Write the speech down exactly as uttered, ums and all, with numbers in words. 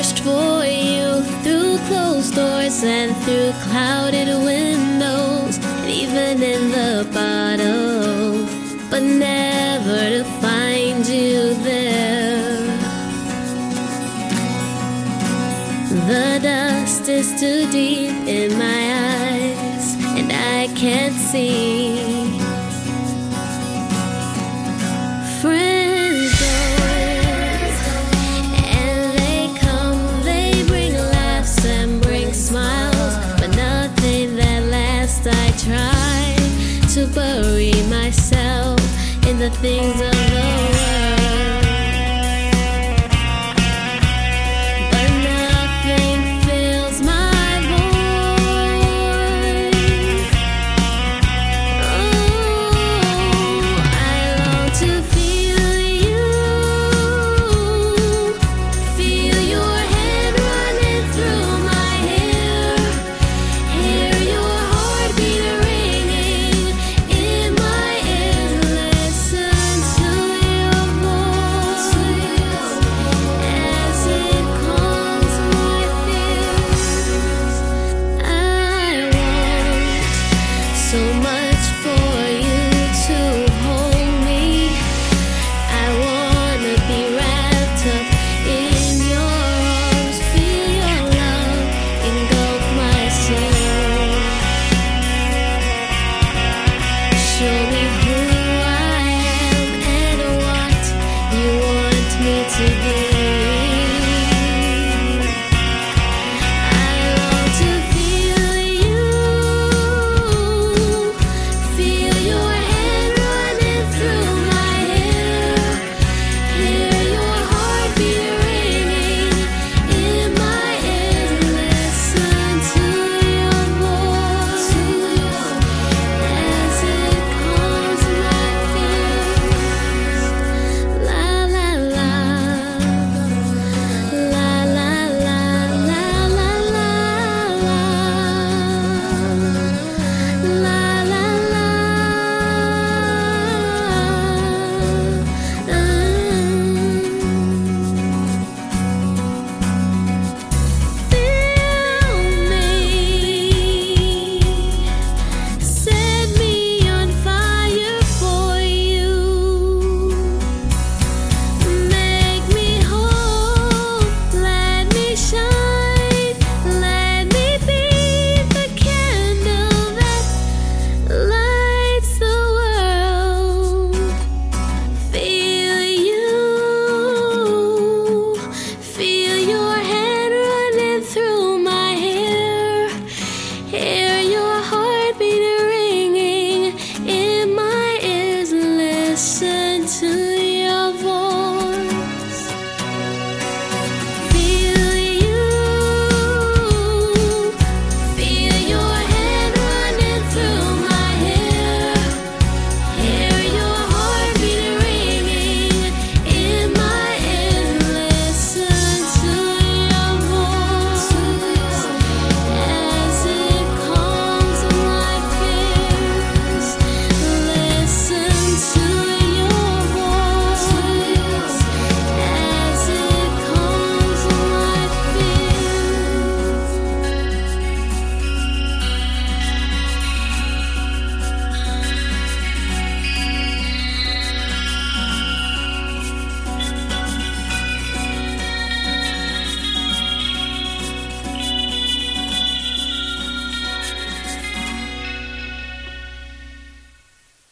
searched for you through closed doors and through clouded windows, and even in the bottle, but never to find you there. The dust is too deep in my eyes, and I can't see. Friends go, and they come, they bring laughs and bring smiles, but nothing that lasts. I try to bury myself in the things of the world.